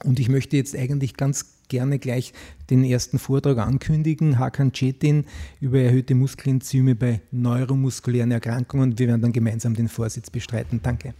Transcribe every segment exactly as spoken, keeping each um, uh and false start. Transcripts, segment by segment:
Und ich möchte jetzt eigentlich ganz gerne gleich den ersten Vortrag ankündigen. Hakan Çetin über erhöhte Muskelenzyme bei neuromuskulären Erkrankungen. Wir werden dann gemeinsam den Vorsitz bestreiten. Danke.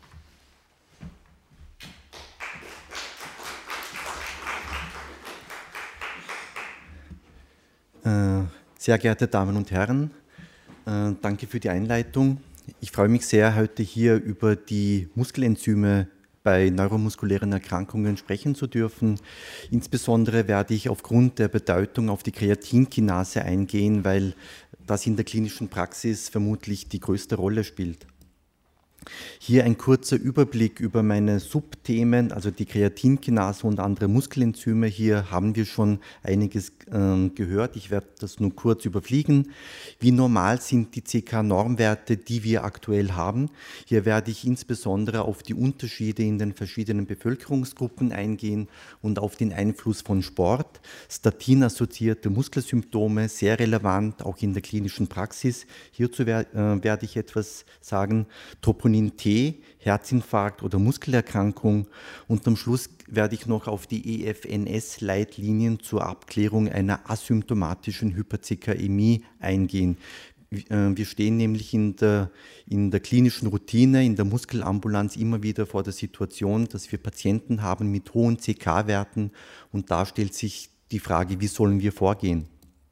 Sehr geehrte Damen und Herren, danke für die Einleitung. Ich freue mich sehr, heute hier über die Muskelenzyme bei neuromuskulären Erkrankungen sprechen zu dürfen. Insbesondere werde ich aufgrund der Bedeutung auf die Kreatinkinase eingehen, weil das in der klinischen Praxis vermutlich die größte Rolle spielt. Hier ein kurzer Überblick über meine Subthemen, also die Kreatinkinase und andere Muskelenzyme. Hier haben wir schon einiges äh, gehört. Ich werde das nur kurz überfliegen. Wie normal sind die C K-Normwerte, die wir aktuell haben? Hier werde ich insbesondere auf die Unterschiede in den verschiedenen Bevölkerungsgruppen eingehen und auf den Einfluss von Sport, statinassoziierte Muskelsymptome, sehr relevant, auch in der klinischen Praxis. Hierzu wer, äh, werde ich etwas sagen. Troponin T, Herzinfarkt oder Muskelerkrankung, und am Schluss werde ich noch auf die E F N S-Leitlinien zur Abklärung einer asymptomatischen Hyperzikaämie eingehen. Wir stehen nämlich in der, in der klinischen Routine, in der Muskelambulanz immer wieder vor der Situation, dass wir Patienten haben mit hohen C K-Werten, und da stellt sich die Frage, wie sollen wir vorgehen?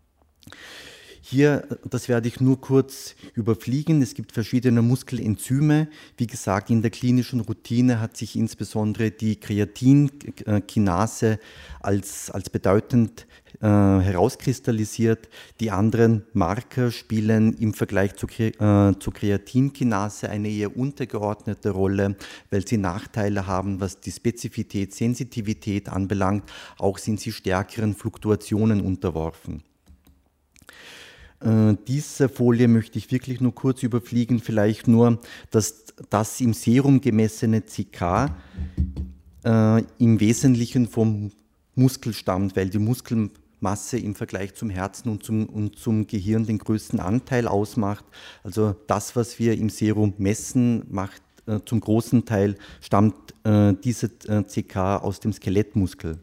Hier, das werde ich nur kurz überfliegen. Es gibt verschiedene Muskelenzyme. Wie gesagt, in der klinischen Routine hat sich insbesondere die Kreatinkinase als, als bedeutend äh, herauskristallisiert. Die anderen Marker spielen im Vergleich zu, äh, zur Kreatinkinase eine eher untergeordnete Rolle, weil sie Nachteile haben, was die Spezifität, Sensitivität anbelangt. Auch sind sie stärkeren Fluktuationen unterworfen. Äh, diese Folie möchte ich wirklich nur kurz überfliegen, vielleicht nur, dass das im Serum gemessene C K äh, im Wesentlichen vom Muskel stammt, weil die Muskelmasse im Vergleich zum Herzen und zum, und zum Gehirn den größten Anteil ausmacht. Also das, was wir im Serum messen, macht äh, zum großen Teil, stammt äh, diese äh, C K aus dem Skelettmuskel.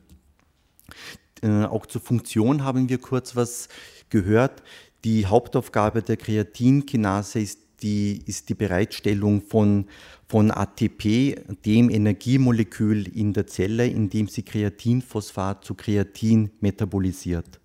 Äh, auch zur Funktion haben wir kurz was gehört. Die Hauptaufgabe der Kreatinkinase ist die, ist die Bereitstellung von, von A T P, dem Energiemolekül in der Zelle, indem sie Kreatinphosphat zu Kreatin metabolisiert.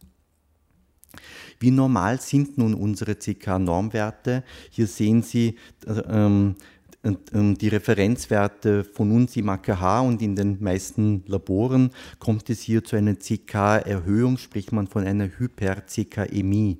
Wie normal sind nun unsere C K-Normwerte? Hier sehen Sie ähm, die Referenzwerte von uns im A K H, und in den meisten Laboren kommt es hier zu einer C K-Erhöhung, spricht man von einer Hyperzikaämie.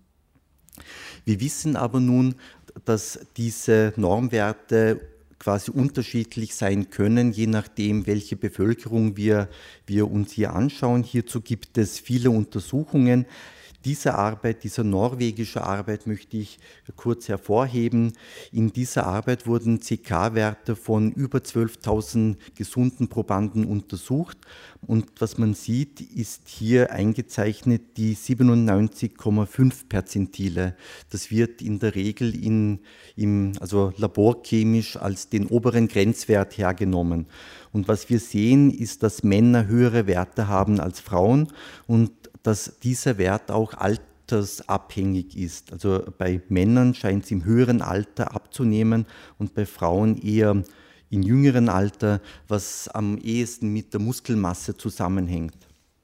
Wir wissen aber nun, dass diese Normwerte quasi unterschiedlich sein können, je nachdem, welche Bevölkerung wir, wir uns hier anschauen. Hierzu gibt es viele Untersuchungen. Diese Arbeit, diese norwegische Arbeit möchte ich kurz hervorheben. In dieser Arbeit wurden C K-Werte von über zwölftausend gesunden Probanden untersucht, und was man sieht, ist hier eingezeichnet die siebenundneunzig Komma fünf Perzentile. Das wird in der Regel in, im, also laborchemisch als den oberen Grenzwert hergenommen. Und was wir sehen, ist, dass Männer höhere Werte haben als Frauen, und dass dieser Wert auch altersabhängig ist. Also bei Männern scheint es im höheren Alter abzunehmen und bei Frauen eher im jüngeren Alter, was am ehesten mit der Muskelmasse zusammenhängt.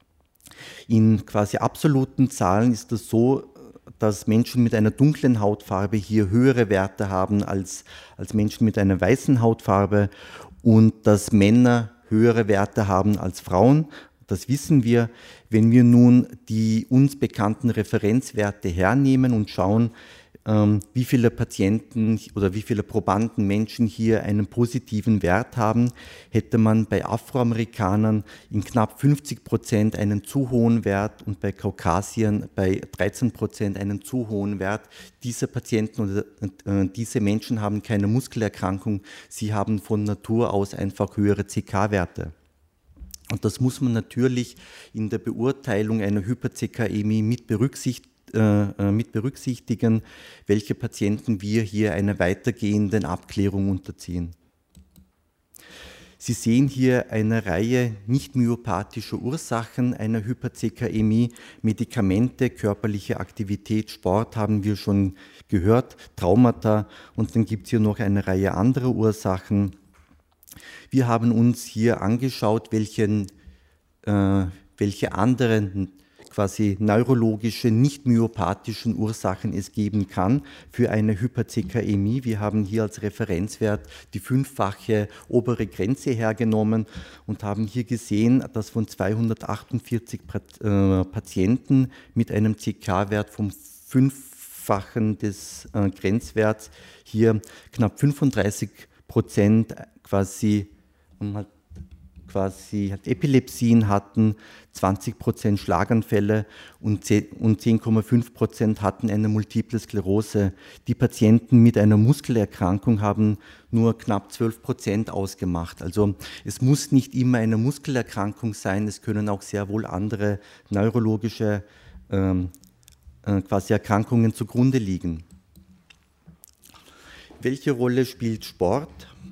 In quasi absoluten Zahlen ist es so, dass Menschen mit einer dunklen Hautfarbe hier höhere Werte haben als, als Menschen mit einer weißen Hautfarbe, und dass Männer höhere Werte haben als Frauen. Das wissen wir, wenn wir nun die uns bekannten Referenzwerte hernehmen und schauen, ähm, wie viele Patienten oder wie viele Probanden Menschen hier einen positiven Wert haben, hätte man bei Afroamerikanern in knapp fünfzig Prozent einen zu hohen Wert und bei Kaukasiern bei dreizehn Prozent einen zu hohen Wert. Diese Patienten oder äh, diese Menschen haben keine Muskelerkrankung, sie haben von Natur aus einfach höhere C K-Werte. Und das muss man natürlich in der Beurteilung einer Hyperzikaämie mit berücksichtigen, äh, mit berücksichtigen, welche Patienten wir hier einer weitergehenden Abklärung unterziehen. Sie sehen hier eine Reihe nicht myopathischer Ursachen einer Hyperzäkämie, Medikamente, körperliche Aktivität, Sport haben wir schon gehört, Traumata und dann gibt es hier noch eine Reihe anderer Ursachen. Wir haben uns hier angeschaut, welchen, äh, welche anderen quasi neurologische, nicht myopathischen Ursachen es geben kann für eine Hyperzäkämie. Wir haben hier als Referenzwert die fünffache obere Grenze hergenommen und haben hier gesehen, dass von zweihundertachtundvierzig Patienten mit einem C K-Wert vom fünffachen des äh, Grenzwerts hier knapp fünfunddreißig Prozent quasi quasi Epilepsien hatten, zwanzig Prozent Schlaganfälle und zehn Komma fünf Prozent hatten eine Multiple Sklerose. Die Patienten mit einer Muskelerkrankung haben nur knapp zwölf Prozent ausgemacht. Also es muss nicht immer eine Muskelerkrankung sein, es können auch sehr wohl andere neurologische ähm, äh, quasi Erkrankungen zugrunde liegen. Welche Rolle spielt Sport?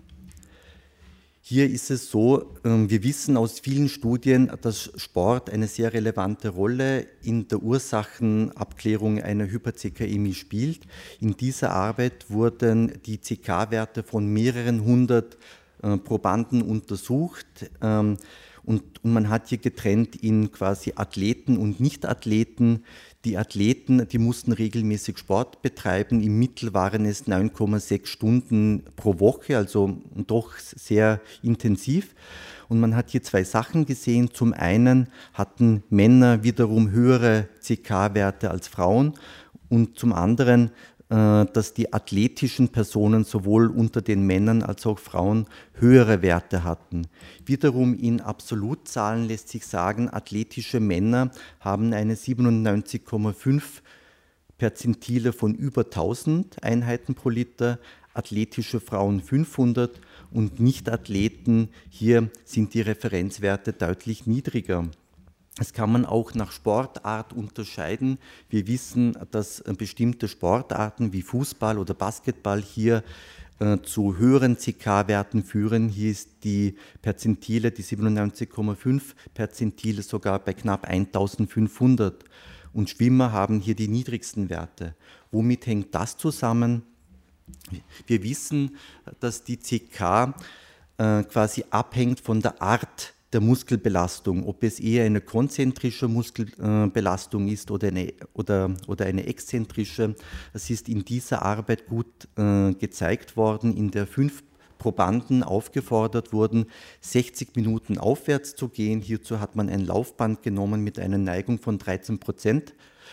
Hier ist es so, wir wissen aus vielen Studien, dass Sport eine sehr relevante Rolle in der Ursachenabklärung einer Hyperzäkämie spielt. In dieser Arbeit wurden die C K-Werte von mehreren hundert Probanden untersucht und man hat hier getrennt in quasi Athleten und Nicht-Athleten. Die Athleten, die mussten regelmäßig Sport betreiben. Im Mittel waren es neun Komma sechs Stunden pro Woche, also doch sehr intensiv. Und man hat hier zwei Sachen gesehen. Zum einen hatten Männer wiederum höhere C K-Werte als Frauen und zum anderen, dass die athletischen Personen sowohl unter den Männern als auch Frauen höhere Werte hatten. Wiederum in Absolutzahlen lässt sich sagen, athletische Männer haben eine siebenundneunzig Komma fünf Perzentile von über tausend Einheiten pro Liter, athletische Frauen fünfhundert und Nicht-Athleten, hier sind die Referenzwerte deutlich niedriger. Das kann man auch nach Sportart unterscheiden. Wir wissen, dass bestimmte Sportarten wie Fußball oder Basketball hier äh, zu höheren C K-Werten führen. Hier ist die Perzentile, die siebenundneunzig Komma fünf Perzentile sogar bei knapp eintausendfünfhundert. Und Schwimmer haben hier die niedrigsten Werte. Womit hängt das zusammen? Wir wissen, dass die C K äh, quasi abhängt von der Art der Muskelbelastung, ob es eher eine konzentrische Muskelbelastung ist oder eine, oder, oder eine exzentrische. Es ist in dieser Arbeit gut äh, gezeigt worden, in der fünf Probanden aufgefordert wurden, sechzig Minuten aufwärts zu gehen. Hierzu hat man ein Laufband genommen mit einer Neigung von dreizehn Prozent,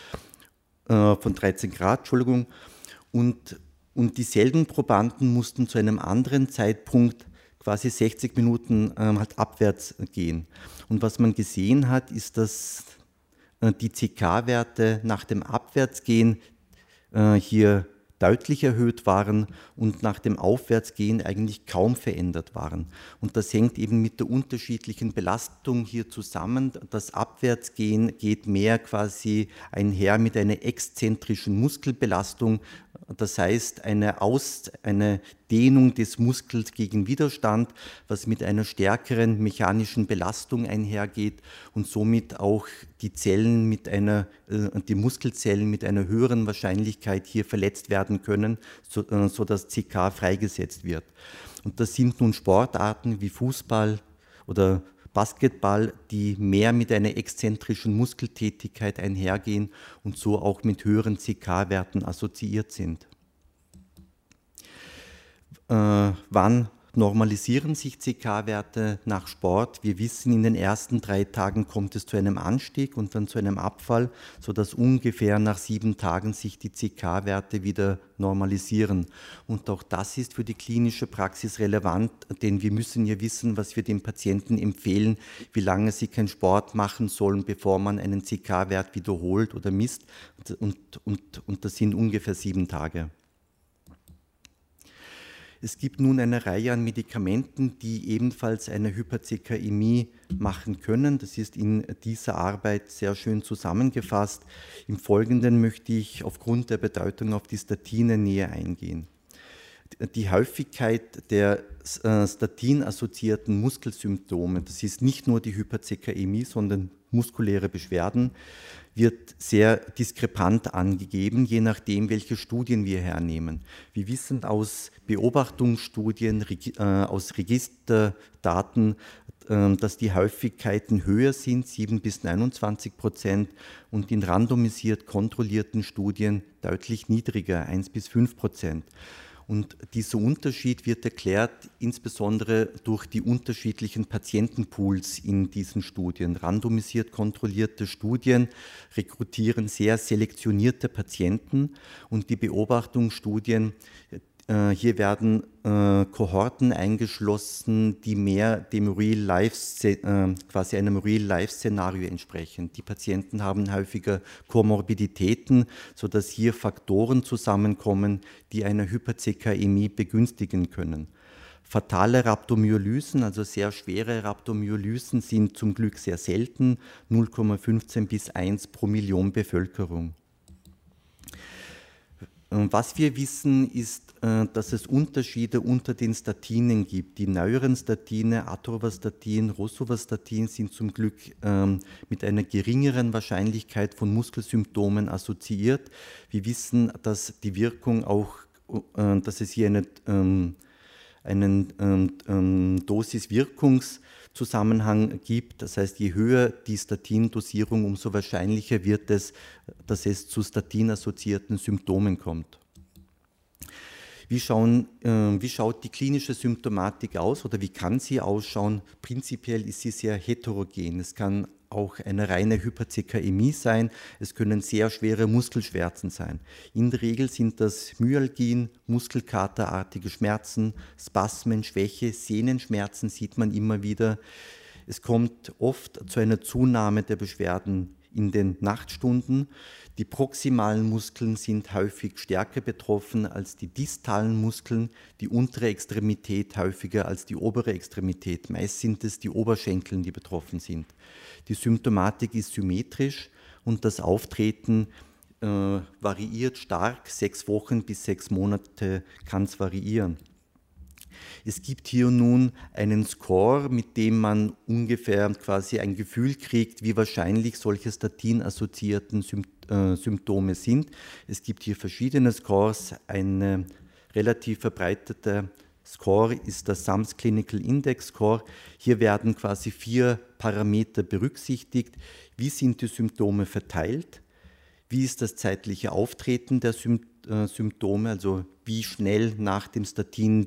äh, von dreizehn Grad, Entschuldigung, und, und dieselben Probanden mussten zu einem anderen Zeitpunkt quasi sechzig Minuten ähm, halt abwärts gehen. Und was man gesehen hat, ist, dass äh, die C K-Werte nach dem Abwärtsgehen äh, hier deutlich erhöht waren und nach dem Aufwärtsgehen eigentlich kaum verändert waren. Und das hängt eben mit der unterschiedlichen Belastung hier zusammen. Das Abwärtsgehen geht mehr quasi einher mit einer exzentrischen Muskelbelastung, das heißt eine, Aus, eine Dehnung des Muskels gegen Widerstand, was mit einer stärkeren mechanischen Belastung einhergeht und somit auch die Zellen mit einer, äh, die Muskelzellen mit einer höheren Wahrscheinlichkeit hier verletzt werden können, so, äh, sodass C K freigesetzt wird. Und das sind nun Sportarten wie Fußball oder Basketball, die mehr mit einer exzentrischen Muskeltätigkeit einhergehen und so auch mit höheren C K-Werten assoziiert sind. Äh, wann normalisieren sich C K-Werte nach Sport? Wir wissen, in den ersten drei Tagen kommt es zu einem Anstieg und dann zu einem Abfall, sodass ungefähr nach sieben Tagen sich die C K-Werte wieder normalisieren. Und auch das ist für die klinische Praxis relevant, denn wir müssen ja wissen, was wir den Patienten empfehlen, wie lange sie keinen Sport machen sollen, bevor man einen C K-Wert wiederholt oder misst. Und, und, und das sind ungefähr sieben Tage. Es gibt nun eine Reihe an Medikamenten, die ebenfalls eine Hyperzäkämie machen können. Das ist in dieser Arbeit sehr schön zusammengefasst. Im Folgenden möchte ich aufgrund der Bedeutung auf die Statine näher eingehen. Die Häufigkeit der statin-assoziierten Muskelsymptome, das ist nicht nur die Hyperzekaämie, sondern muskuläre Beschwerden, wird sehr diskrepant angegeben, je nachdem, welche Studien wir hernehmen. Wir wissen aus Beobachtungsstudien, aus Registerdaten, dass die Häufigkeiten höher sind, sieben bis neunundzwanzig Prozent, und in randomisiert kontrollierten Studien deutlich niedriger, eins bis fünf Prozent. Und dieser Unterschied wird erklärt insbesondere durch die unterschiedlichen Patientenpools in diesen Studien. Randomisiert kontrollierte Studien rekrutieren sehr selektionierte Patienten, und die Beobachtungsstudien, äh, hier werden äh, Kohorten eingeschlossen, die mehr dem Real-Life, äh, quasi einem Real-Life-Szenario entsprechen. Die Patienten haben häufiger Komorbiditäten, sodass hier Faktoren zusammenkommen, die eine Hyperzekaämie begünstigen können. Fatale Rhabdomyolysen, also sehr schwere Rhabdomyolysen, sind zum Glück sehr selten, null Komma fünfzehn bis eins pro Million Bevölkerung. Was wir wissen, ist, dass es Unterschiede unter den Statinen gibt. Die neueren Statine, Atorvastatin, Rosuvastatin, sind zum Glück mit einer geringeren Wahrscheinlichkeit von Muskelsymptomen assoziiert. Wir wissen, dass die Wirkung auch, dass es hier eine, einen Dosis-Wirkungs-Zusammenhang gibt. Das heißt, je höher die Statindosierung, umso wahrscheinlicher wird es, dass es zu statinassoziierten Symptomen kommt. Wie, schauen, äh, wie schaut die klinische Symptomatik aus oder wie kann sie ausschauen? Prinzipiell ist sie sehr heterogen. Es kann auch eine reine Hyperzekaämie sein. Es können sehr schwere Muskelschmerzen sein. In der Regel sind das Myalgien, muskelkaterartige Schmerzen, Spasmen, Schwäche, Sehnenschmerzen sieht man immer wieder. Es kommt oft zu einer Zunahme der Beschwerden in den Nachtstunden. Die proximalen Muskeln sind häufig stärker betroffen als die distalen Muskeln, die untere Extremität häufiger als die obere Extremität. Meist sind es die Oberschenkel, die betroffen sind. Die Symptomatik ist symmetrisch und das Auftreten äh, variiert stark. Sechs Wochen bis sechs Monate kann es variieren. Es gibt hier nun einen Score, mit dem man ungefähr quasi ein Gefühl kriegt, wie wahrscheinlich solche statinassoziierten Symptome sind. Es gibt hier verschiedene Scores. Ein relativ verbreiteter Score ist der SAMS Clinical Index Score. Hier werden quasi vier Parameter berücksichtigt. Wie sind die Symptome verteilt? Wie ist das zeitliche Auftreten der Symptome, also wie schnell nach dem Statin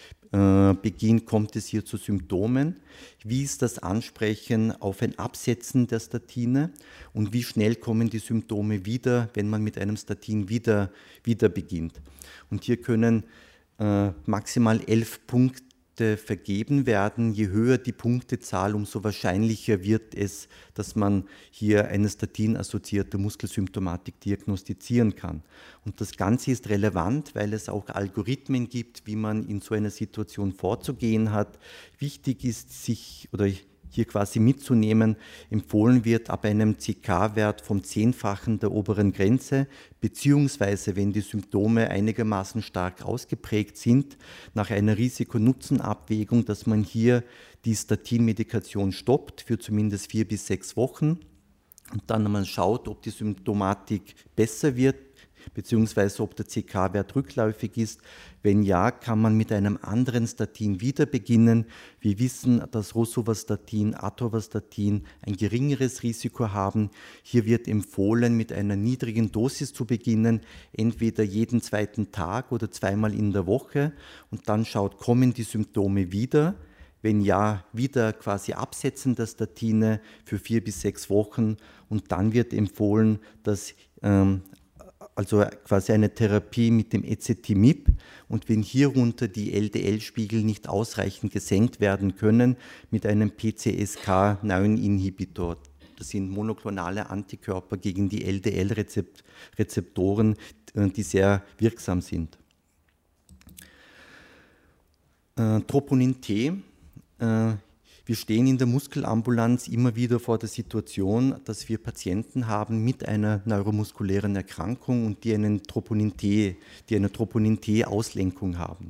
Beginn kommt es hier zu Symptomen, wie ist das Ansprechen auf ein Absetzen der Statine und wie schnell kommen die Symptome wieder, wenn man mit einem Statin wieder, wieder beginnt. Und hier können äh, maximal elf Punkte vergeben werden. Je höher die Punktezahl, umso wahrscheinlicher wird es, dass man hier eine statinassoziierte Muskelsymptomatik diagnostizieren kann. Und das Ganze ist relevant, weil es auch Algorithmen gibt, wie man in so einer Situation vorzugehen hat. Wichtig ist, sich oder hier quasi mitzunehmen, empfohlen wird ab einem C K-Wert vom Zehnfachen der oberen Grenze, beziehungsweise wenn die Symptome einigermaßen stark ausgeprägt sind, nach einer Risiko-Nutzen-Abwägung, dass man hier die Statinmedikation stoppt für zumindest vier bis sechs Wochen und dann mal schaut, ob die Symptomatik besser wird, beziehungsweise ob der C K-Wert rückläufig ist. Wenn ja, kann man mit einem anderen Statin wieder beginnen. Wir wissen, dass Rosuvastatin, Atorvastatin ein geringeres Risiko haben. Hier wird empfohlen, mit einer niedrigen Dosis zu beginnen, entweder jeden zweiten Tag oder zweimal in der Woche. Und dann schaut, kommen die Symptome wieder? Wenn ja, wieder quasi Absetzen der Statine für vier bis sechs Wochen. Und dann wird empfohlen, dass ähm, also quasi eine Therapie mit dem Ezetimibe, und wenn hierunter die L D L-Spiegel nicht ausreichend gesenkt werden können, mit einem P C S K neun Inhibitor. Das sind monoklonale Antikörper gegen die L D L-Rezeptoren, die sehr wirksam sind. Äh, Troponin T. Äh, Wir stehen in der Muskelambulanz immer wieder vor der Situation, dass wir Patienten haben mit einer neuromuskulären Erkrankung und die, einen Troponin T, die eine Troponin T-Auslenkung haben.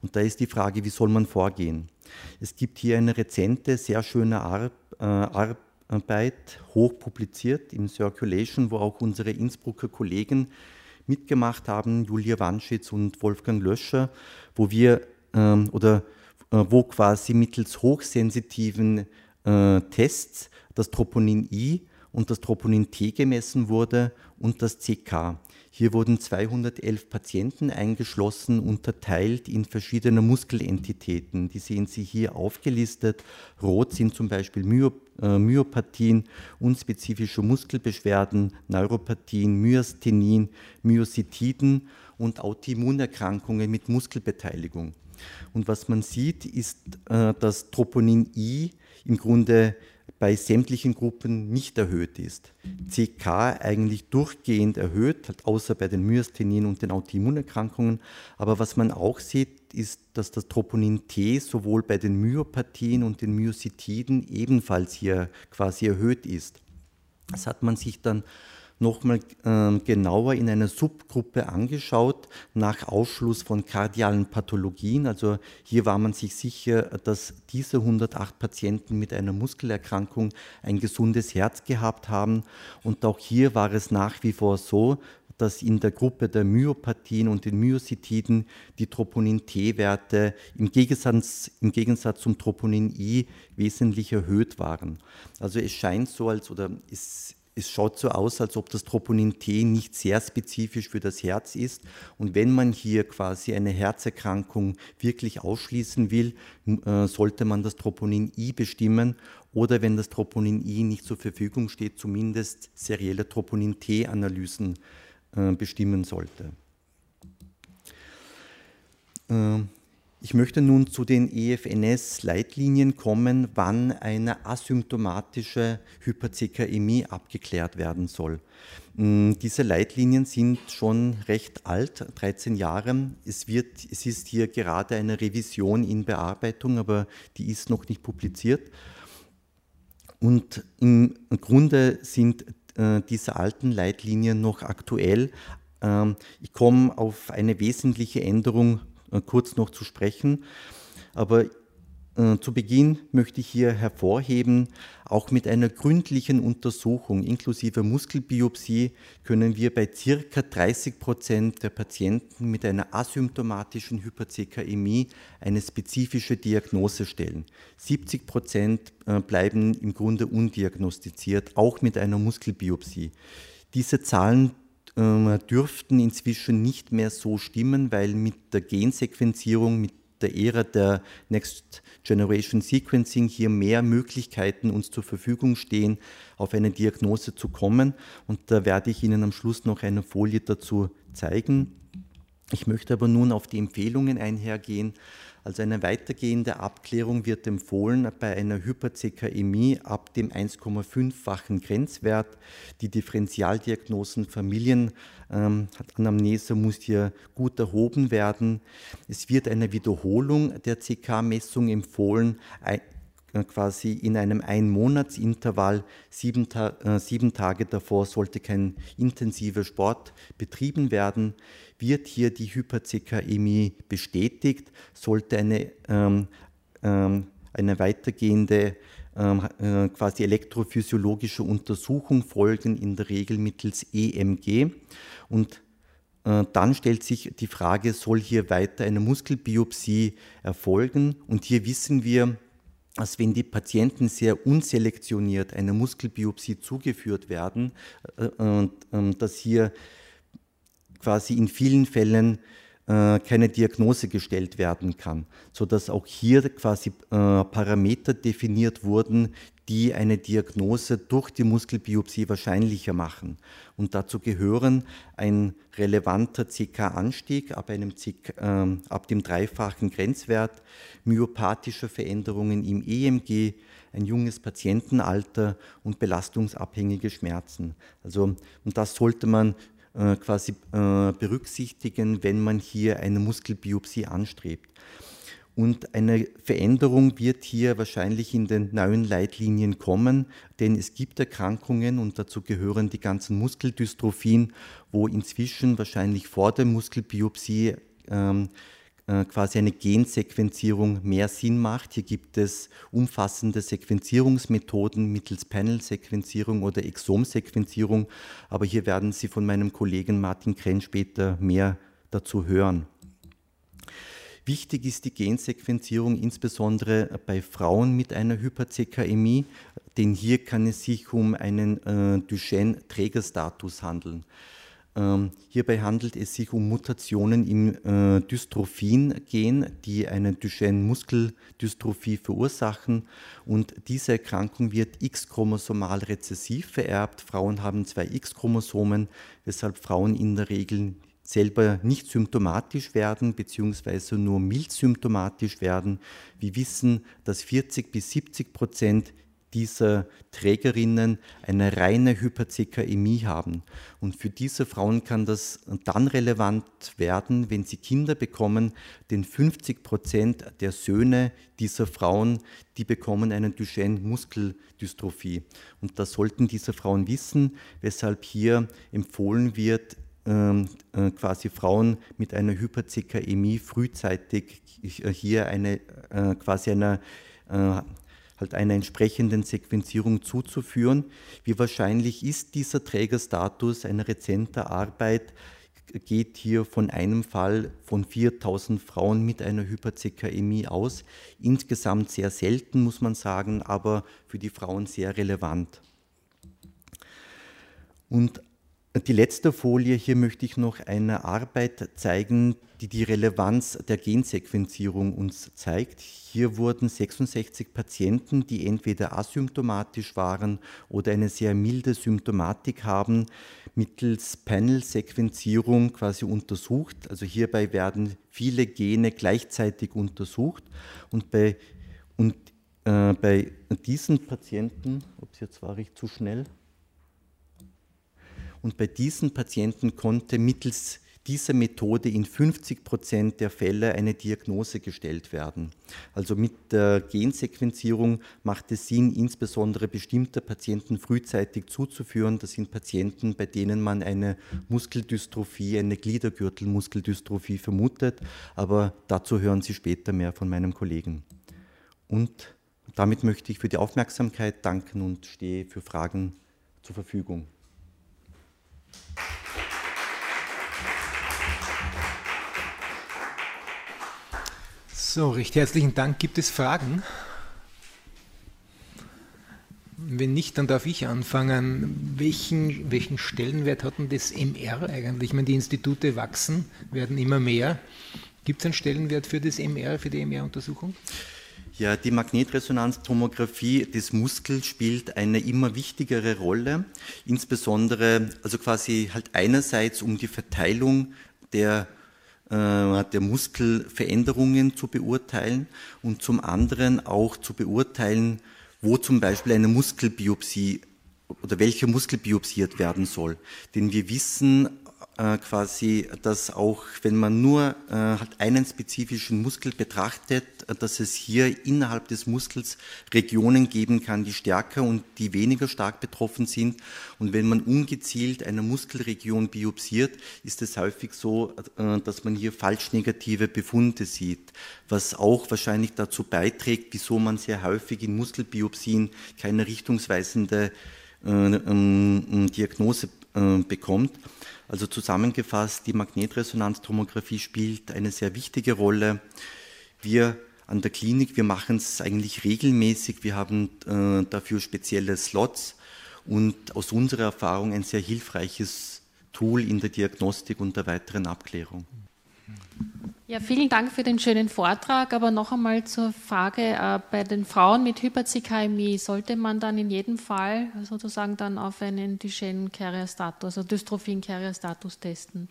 Und da ist die Frage, wie soll man vorgehen? Es gibt hier eine rezente, sehr schöne Ar äh, Arbeit, hoch publiziert im Circulation, wo auch unsere Innsbrucker Kollegen mitgemacht haben, Julia Wanschitz und Wolfgang Löscher, wo wir ähm, oder äh, wo quasi mittels hochsensitiven äh, Tests das Troponin I und das Troponin T gemessen wurde und das C K. Hier wurden zweihundertelf Patienten eingeschlossen, unterteilt in verschiedene Muskelentitäten. Die sehen Sie hier aufgelistet. Rot sind zum Beispiel Myop äh, Myopathien, unspezifische Muskelbeschwerden, Neuropathien, Myasthänien, Myositiden und Autoimmunerkrankungen mit Muskelbeteiligung. Und was man sieht, ist, äh, dass Troponin I im Grunde bei sämtlichen Gruppen nicht erhöht ist. C K eigentlich durchgehend erhöht, halt außer bei den Myasthenien und den Autoimmunerkrankungen. Aber was man auch sieht, ist, dass das Troponin T sowohl bei den Myopathien und den Myositiden ebenfalls hier quasi erhöht ist. Das hat man sich dann nochmal äh, genauer in einer Subgruppe angeschaut, nach Ausschluss von kardialen Pathologien. Also hier war man sich sicher, dass diese hundertacht Patienten mit einer Muskelerkrankung ein gesundes Herz gehabt haben. Und auch hier war es nach wie vor so, dass in der Gruppe der Myopathien und den Myositiden die Troponin-T-Werte im Gegensatz, im Gegensatz zum Troponin-I wesentlich erhöht waren. Also es scheint so, als oder es Es schaut so aus, als ob das Troponin T nicht sehr spezifisch für das Herz ist. Und wenn man hier quasi eine Herzerkrankung wirklich ausschließen will, äh, sollte man das Troponin I bestimmen oder wenn das Troponin I nicht zur Verfügung steht, zumindest serielle Troponin T-Analysen äh, bestimmen sollte. Äh, Ich möchte nun zu den E F N S-Leitlinien kommen, wann eine asymptomatische Hyperzäkämie abgeklärt werden soll. Diese Leitlinien sind schon recht alt, dreizehn Jahre. Es, wird, es ist hier gerade eine Revision in Bearbeitung, aber die ist noch nicht publiziert. Und im Grunde sind äh, diese alten Leitlinien noch aktuell. Ähm, ich komme auf eine wesentliche Änderung kurz noch zu sprechen. Aber äh, zu Beginn möchte ich hier hervorheben, auch mit einer gründlichen Untersuchung inklusive Muskelbiopsie können wir bei ca. dreißig Prozent der Patienten mit einer asymptomatischen Hyperzäkämie eine spezifische Diagnose stellen. siebzig Prozent äh, bleiben im Grunde undiagnostiziert, auch mit einer Muskelbiopsie. Diese Zahlen dürften inzwischen nicht mehr so stimmen, weil mit der Gensequenzierung, mit der Ära der Next Generation Sequencing hier mehr Möglichkeiten uns zur Verfügung stehen, auf eine Diagnose zu kommen. Und da werde ich Ihnen am Schluss noch eine Folie dazu zeigen. Ich möchte aber nun auf die Empfehlungen einhergehen. Also eine weitergehende Abklärung wird empfohlen bei einer Hyperzäkämie ab dem eins Komma fünf-fachen Grenzwert. Die Differentialdiagnosen Familienanamnese ähm, muss hier gut erhoben werden. Es wird eine Wiederholung der C K-Messung empfohlen, ein, quasi in einem Ein-Monats-Intervall, sieben, Ta äh, sieben Tage davor sollte kein intensiver Sport betrieben werden. Wird hier die Hyperzäkämie bestätigt, sollte eine, ähm, ähm, eine weitergehende ähm, äh, quasi elektrophysiologische Untersuchung folgen, in der Regel mittels E M G. Und äh, dann stellt sich die Frage, soll hier weiter eine Muskelbiopsie erfolgen? Und hier wissen wir, dass wenn die Patienten sehr unselektioniert einer Muskelbiopsie zugeführt werden, äh, äh, äh, dass hier quasi in vielen Fällen äh, keine Diagnose gestellt werden kann, sodass auch hier quasi äh, Parameter definiert wurden, die eine Diagnose durch die Muskelbiopsie wahrscheinlicher machen. Und dazu gehören ein relevanter C K-Anstieg ab, einem C K, äh, ab dem dreifachen Grenzwert, myopathische Veränderungen im E M G, ein junges Patientenalter und belastungsabhängige Schmerzen. Also, und das sollte man äh, quasi äh, berücksichtigen, wenn man hier eine Muskelbiopsie anstrebt. Und eine Veränderung wird hier wahrscheinlich in den neuen Leitlinien kommen, denn es gibt Erkrankungen und dazu gehören die ganzen Muskeldystrophien, wo inzwischen wahrscheinlich vor der Muskelbiopsie ähm, quasi eine Gensequenzierung mehr Sinn macht. Hier gibt es umfassende Sequenzierungsmethoden mittels Panel-Sequenzierung oder Exomsequenzierung, aber hier werden Sie von meinem Kollegen Martin Krenn später mehr dazu hören. Wichtig ist die Gensequenzierung insbesondere bei Frauen mit einer Hyperzäkämie, denn hier kann es sich um einen äh, Duchenne-Trägerstatus handeln. Ähm, hierbei handelt es sich um Mutationen im äh, Dystrophin-Gen, die eine Duchenne-Muskeldystrophie verursachen, und diese Erkrankung wird X-chromosomal rezessiv vererbt. Frauen haben zwei X-Chromosomen, weshalb Frauen in der Regel selber nicht symptomatisch werden, beziehungsweise nur mild symptomatisch werden. Wir wissen, dass vierzig bis siebzig Prozent dieser Trägerinnen eine reine Hyperzäkämie haben. Und für diese Frauen kann das dann relevant werden, wenn sie Kinder bekommen, denn fünfzig Prozent der Söhne dieser Frauen, die bekommen eine Duchenne-Muskeldystrophie. Und das sollten diese Frauen wissen, weshalb hier empfohlen wird, äh, äh, quasi Frauen mit einer Hyperzäkämie frühzeitig hier eine, äh, quasi eine äh, halt einer entsprechenden Sequenzierung zuzuführen. Wie wahrscheinlich ist dieser Trägerstatus? Eine rezente Arbeit geht hier von einem Fall von viertausend Frauen mit einer Hyperzäkämie aus. Insgesamt sehr selten, muss man sagen, aber für die Frauen sehr relevant. Und die letzte Folie, hier möchte ich noch eine Arbeit zeigen, die die Relevanz der Gensequenzierung uns zeigt. Hier wurden sechsundsechzig Patienten, die entweder asymptomatisch waren oder eine sehr milde Symptomatik haben, mittels Panel-Sequenzierung quasi untersucht. Also hierbei werden viele Gene gleichzeitig untersucht. Und bei, und, äh, bei diesen Patienten, ob es jetzt war ich zu schnell, und bei diesen Patienten konnte mittels dieser Methode in fünfzig Prozent der Fälle eine Diagnose gestellt werden. Also mit der Gensequenzierung macht es Sinn, insbesondere bestimmte Patienten frühzeitig zuzuführen. Das sind Patienten, bei denen man eine Muskeldystrophie, eine Gliedergürtelmuskeldystrophie vermutet, aber dazu hören Sie später mehr von meinem Kollegen. Und damit möchte ich für die Aufmerksamkeit danken und stehe für Fragen zur Verfügung. So, recht herzlichen Dank. Gibt es Fragen? Wenn nicht, dann darf ich anfangen. Welchen, welchen Stellenwert hat denn das M R eigentlich? Ich meine, die Institute wachsen, werden immer mehr. Gibt es einen Stellenwert für das M R, für die M R-Untersuchung? Ja, die Magnetresonanztomographie des Muskels spielt eine immer wichtigere Rolle, insbesondere, also quasi halt einerseits um die Verteilung der, äh, der Muskelveränderungen zu beurteilen und zum anderen auch zu beurteilen, wo zum Beispiel eine Muskelbiopsie oder welche Muskel biopsiert werden soll. Denn wir wissen äh, quasi, dass auch wenn man nur äh, halt einen spezifischen Muskel betrachtet, dass es hier innerhalb des Muskels Regionen geben kann, die stärker und die weniger stark betroffen sind. Und wenn man ungezielt eine Muskelregion biopsiert, ist es häufig so, dass man hier falsch negative Befunde sieht, was auch wahrscheinlich dazu beiträgt, wieso man sehr häufig in Muskelbiopsien keine richtungsweisende äh, ähm, Diagnose äh, bekommt. Also zusammengefasst, die Magnetresonanztomographie spielt eine sehr wichtige Rolle. Wir an der Klinik, wir machen es eigentlich regelmäßig, wir haben äh, dafür spezielle Slots und aus unserer Erfahrung ein sehr hilfreiches Tool in der Diagnostik und der weiteren Abklärung. Ja, vielen Dank für den schönen Vortrag, aber noch einmal zur Frage, äh, bei den Frauen mit Hyperzäkämie, sollte man dann in jedem Fall sozusagen dann auf einen Duchenne-Carrier-Status, also Dystrophin-Carrier-Status testen?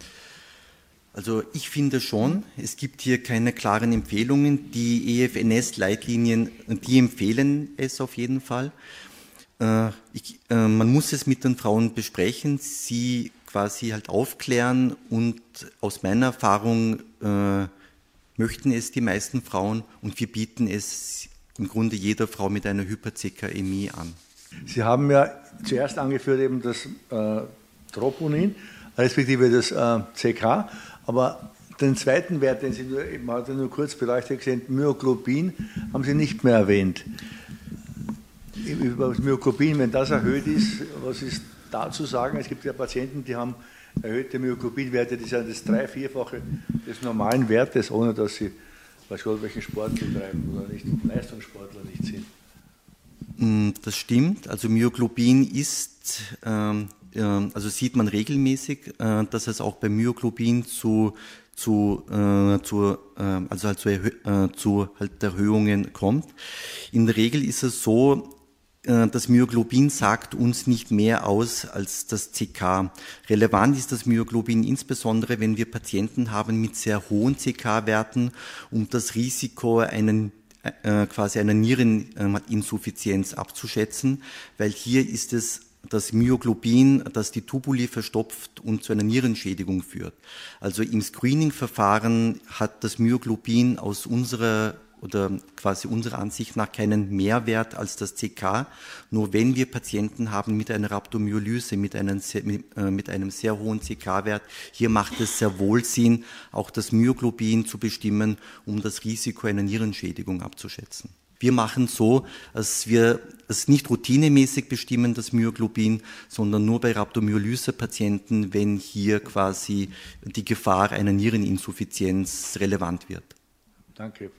Also ich finde schon, es gibt hier keine klaren Empfehlungen. Die E F N S-Leitlinien, die empfehlen es auf jeden Fall. Äh, ich, äh, man muss es mit den Frauen besprechen, sie quasi halt aufklären und aus meiner Erfahrung äh, möchten es die meisten Frauen und wir bieten es im Grunde jeder Frau mit einer Hyperzäkämie an. Sie haben ja zuerst angeführt eben das äh, Troponin, respektive das äh, C K, aber den zweiten Wert, den Sie nur, eben hatte nur kurz beleuchtet gesehen, Myoglobin, haben Sie nicht mehr erwähnt. Über das Myoglobin, wenn das erhöht ist, was ist da zu sagen? Es gibt ja Patienten, die haben erhöhte Myoglobinwerte, die sind das drei-, vierfache des normalen Wertes, ohne dass sie, weiß Gott, welchen Sport betreiben oder nicht, Leistungssportler nicht sind. Das stimmt. Also Myoglobin ist, ähm, äh, also sieht man regelmäßig, äh, dass es auch bei Myoglobin zu zu, äh, zu, äh, also halt zu, äh, zu halt Erhöhungen kommt. In der Regel ist es so, äh, das Myoglobin sagt uns nicht mehr aus als das C K. Relevant ist das Myoglobin insbesondere, wenn wir Patienten haben mit sehr hohen C K-Werten, um das Risiko einen äh, quasi einer Niereninsuffizienz abzuschätzen, weil hier ist es das Myoglobin, das die Tubuli verstopft und zu einer Nierenschädigung führt. Also im Screening-Verfahren hat das Myoglobin aus unserer oder quasi unserer Ansicht nach keinen Mehrwert als das C K. Nur wenn wir Patienten haben mit einer Rhabdomyolyse, mit einem, mit, äh, mit einem sehr hohen C K-Wert, hier macht es sehr wohl Sinn, auch das Myoglobin zu bestimmen, um das Risiko einer Nierenschädigung abzuschätzen. Wir machen so, dass wir es nicht routinemäßig bestimmen, das Myoglobin, sondern nur bei Rhabdomyolyse-Patienten, wenn hier quasi die Gefahr einer Niereninsuffizienz relevant wird. Danke.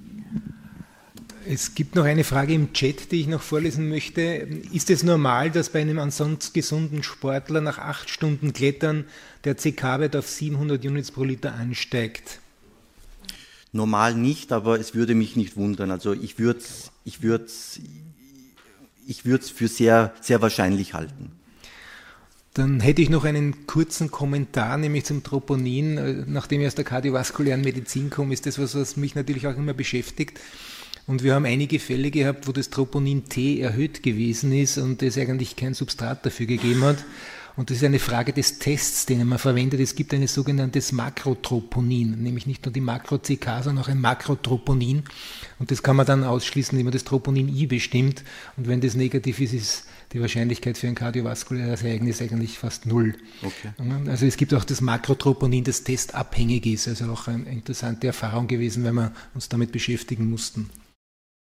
Es gibt noch eine Frage im Chat, die ich noch vorlesen möchte. Ist es normal, dass bei einem ansonsten gesunden Sportler nach acht Stunden Klettern der C K-Wert auf siebenhundert Units pro Liter ansteigt? Normal nicht, aber es würde mich nicht wundern. Also ich würde es ich würd's, ich würd's für sehr, sehr wahrscheinlich halten. Dann hätte ich noch einen kurzen Kommentar, nämlich zum Troponin. Nachdem ich aus der kardiovaskulären Medizin komme, ist das was, was mich natürlich auch immer beschäftigt. Und wir haben einige Fälle gehabt, wo das Troponin T erhöht gewesen ist und es eigentlich kein Substrat dafür gegeben hat. Und das ist eine Frage des Tests, den man verwendet. Es gibt ein sogenanntes Makrotroponin, nämlich nicht nur die Makro-C K, sondern auch ein Makrotroponin. Und das kann man dann ausschließen, indem man das Troponin I bestimmt. Und wenn das negativ ist, ist die Wahrscheinlichkeit für ein kardiovaskuläres Ereignis eigentlich fast null. Okay. Also es gibt auch das Makrotroponin, das testabhängig ist. Also auch eine interessante Erfahrung gewesen, weil wir uns damit beschäftigen mussten.